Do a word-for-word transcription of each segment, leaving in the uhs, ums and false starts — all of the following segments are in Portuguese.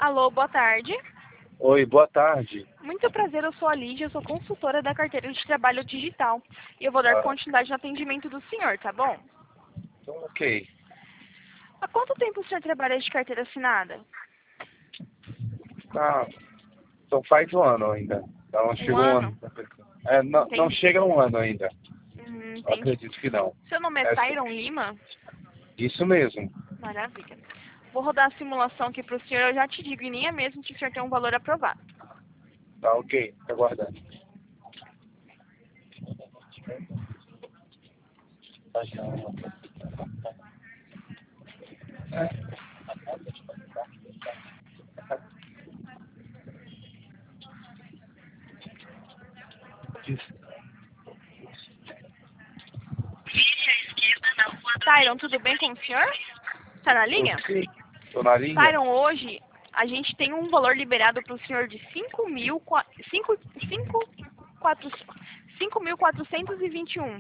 Alô, boa tarde. Oi, boa tarde. Muito prazer, eu sou a Lídia, eu sou consultora da carteira de trabalho digital. E eu vou dar Ah, continuidade no atendimento do senhor, tá bom? então, ok. Há quanto tempo o senhor trabalha de carteira assinada? Ah, então faz um ano ainda. Então Um chegou um ano? ano. É, não, não Entendi. chega um ano ainda. Hum, Eu entendi. acredito que não. Seu nome é É, Tyron Lima? isso mesmo. Maravilha. Vou rodar a simulação aqui para o senhor, eu já te digo, e nem é mesmo que o senhor tem um valor aprovado. Tá ok, tá aguardando. Tyron, tudo bem com o senhor? Tá na linha? Ok, tô na linha. Tyron, hoje a gente tem um valor liberado para o senhor de cinco mil quatrocentos e vinte e um.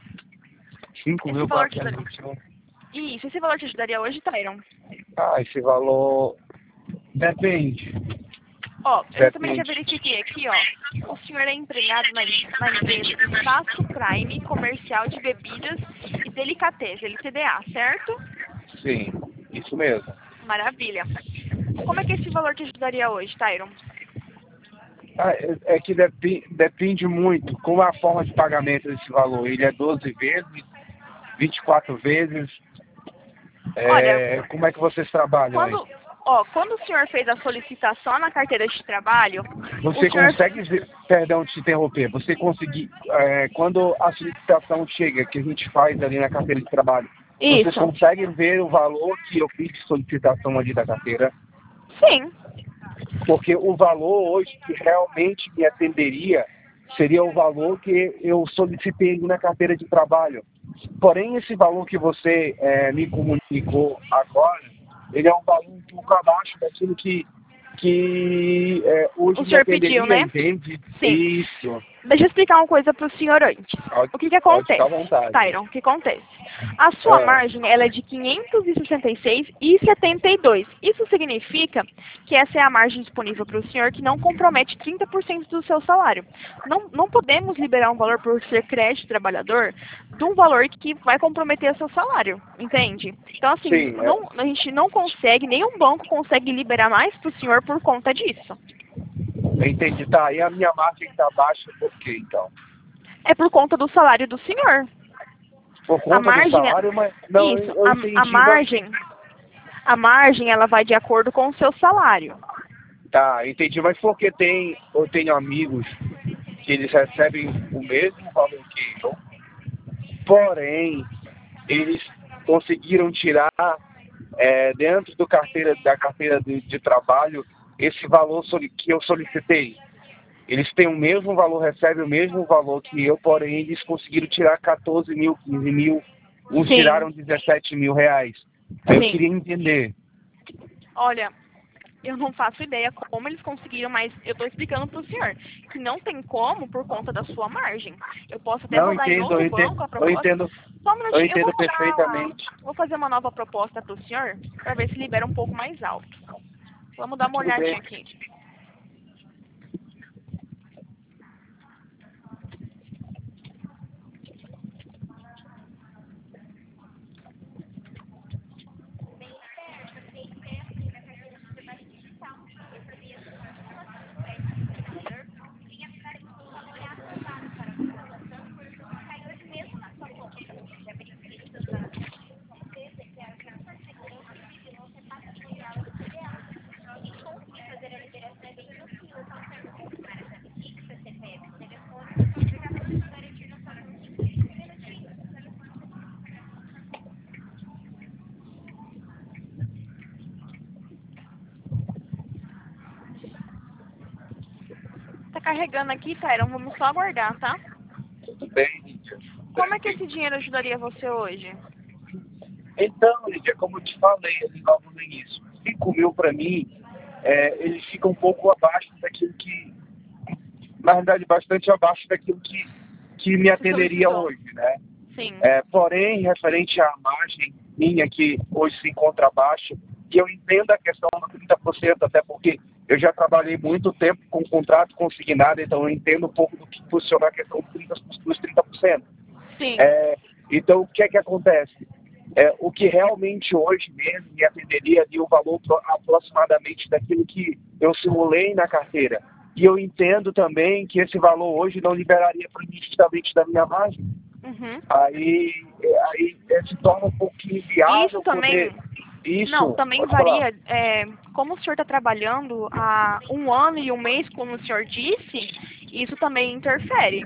cinco Esse mil valor te quatrocentos e daria... vinte e um. Isso, esse valor te ajudaria hoje, Tyron? Ah, esse valor depende. Ó, eu também já Depende. verifiquei aqui, ó. O senhor é empregado na, na empresa Espaço Prime Comercial de Bebidas e Delicatessen, L T D A, certo? Sim, isso mesmo. Maravilha. Como é que esse valor te ajudaria hoje, Tyron? Ah, é, é que depi- depende muito como é a forma de pagamento desse valor. Ele é doze vezes, vinte e quatro vezes. Olha, É, como é que vocês trabalham aí? quando, ó, quando o senhor fez a solicitação na carteira de trabalho, o Você senhor... consegue ver, perdão de te interromper, você conseguir, é, quando a solicitação chega, que a gente faz ali na carteira de trabalho, vocês Isso. conseguem ver o valor que eu fiz de solicitação ali da carteira? Sim. Porque o valor hoje que realmente me atenderia seria o valor que eu solicitei ali na carteira de trabalho. Porém, esse valor que você é, me comunicou agora, ele é um valor um pouco abaixo daquilo que, que é, hoje O me senhor pediu, atenderia, né? entende? Sim. Isso. Deixa eu explicar uma coisa para o senhor antes. Pode, O que que pode ficar acontece, à vontade. Tyron? O que acontece? A sua Ah, margem ela é de quinhentos e sessenta e seis e setenta e dois. Isso significa que essa é a margem disponível para o senhor que não compromete trinta por cento do seu salário. Não, não podemos liberar um valor por ser crédito trabalhador de um valor que vai comprometer o seu salário, entende? Então, assim, sim, é, não, a gente não consegue, nenhum banco consegue liberar mais para o senhor por conta disso. entendi. Tá, e a minha margem está baixa por quê, então? É por conta do salário do senhor. Por A conta do margem, é- salário, mas não, isso, eu a, a entendi, mas margem, a margem ela vai de acordo com o seu salário. tá, entendi, mas porque tem, eu tenho amigos que eles recebem o mesmo valor que eu, porém, eles conseguiram tirar é, dentro do carteira, da carteira de, de trabalho esse valor soli- que eu solicitei. Eles têm o mesmo valor, recebem o mesmo valor que eu, porém eles conseguiram tirar quatorze mil, quinze mil, uns Sim, tiraram dezessete mil reais. Aí eu sim. queria entender. Olha, eu não faço ideia como eles conseguiram, mas eu estou explicando para o senhor que não tem como por conta da sua margem. Eu posso até Não, rodar em entendo, eu outro entendo, banco a eu proposta. entendo, Só um eu minutinho, eu vou entendo rodar, perfeitamente. vou fazer uma nova proposta para o senhor para ver se libera um pouco mais alto. Vamos dar uma Tudo olhadinha bem. aqui. Tá carregando aqui, Tyron, vamos só aguardar, tá? Tudo bem, Lídia. Como é que esse dinheiro ajudaria você hoje? Então, Lídia, como eu te falei ali logo no início, cinco mil para mim, é, ele fica um pouco abaixo daquilo que, na verdade, bastante abaixo daquilo que, que me Você atenderia solicitou? hoje, né? Sim. É, porém, referente à margem minha, que hoje se encontra abaixo, E eu entendo a questão dos trinta por cento, até porque eu já trabalhei muito tempo com contrato consignado, então eu entendo um pouco do que funciona a questão dos trinta por cento. Sim. É, então, o que é que acontece? É, o que realmente hoje mesmo me atenderia ali o valor pro, aproximadamente daquilo que eu simulei na carteira. E eu entendo também que esse valor hoje não liberaria para mim justamente da minha margem. Uhum. Aí, aí é, se torna um pouquinho inviável. Isso também... Poder... Isso, não, também varia. É, como o senhor está trabalhando há um ano e um mês, como o senhor disse, isso também interfere.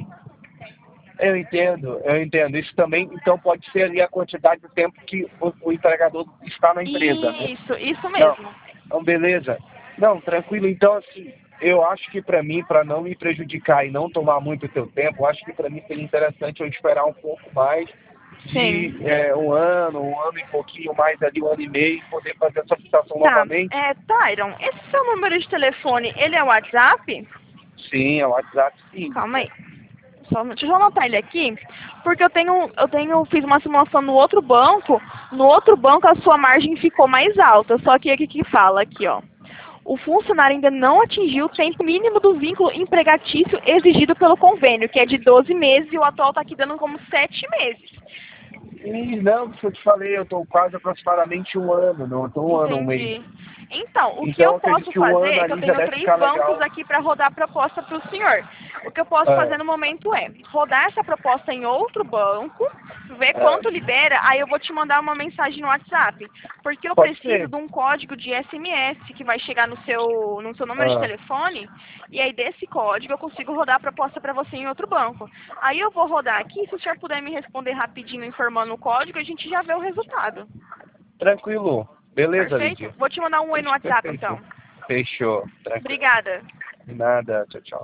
Eu entendo, eu entendo. Isso também, então, pode ser ali a quantidade de tempo que o, o empregador está na empresa. Isso, né? isso mesmo. Não, então, beleza. Não, tranquilo. Então, assim, eu acho que para mim, para não me prejudicar e não tomar muito o teu tempo, eu acho que para mim seria interessante eu esperar um pouco mais de é, um ano, um ano e pouquinho mais ali, um ano e meio, poder fazer essa citação Tá. novamente. É, Tyron, esse seu número de telefone, ele é o WhatsApp? Sim, é o WhatsApp, sim. Calma aí. Só, deixa eu anotar ele aqui, porque eu tenho, eu tenho, fiz uma simulação no outro banco, no outro banco a sua margem ficou mais alta, só que aqui que fala aqui, ó. O funcionário ainda não atingiu o tempo mínimo do vínculo empregatício exigido pelo convênio, que é de doze meses, e o atual está aqui dando como sete meses. Sim, não, isso eu te falei, eu estou quase aproximadamente um ano, não estou um ano, um mês. Entendi. Então, o Então, que eu acredito posso que um fazer ano é que eu ali já tenho deve três ficar bancos legal. aqui para rodar a proposta para o senhor. O que eu posso É. fazer no momento é rodar essa proposta em outro banco, ver É. quanto libera, aí eu vou te mandar uma mensagem no WhatsApp. Porque eu Pode preciso ser. de um código de S M S que vai chegar no seu, no seu número de Ah. telefone, e aí desse código eu consigo rodar a proposta para você em outro banco. Aí eu vou rodar aqui, se o senhor puder me responder rapidinho informando o código, a gente já vê o resultado. Tranquilo. Beleza, Perfeito? Lídia. Vou te mandar um oi no WhatsApp, Perfeito. então. Fechou. Tranquilo. Obrigada. De nada. Tchau, tchau.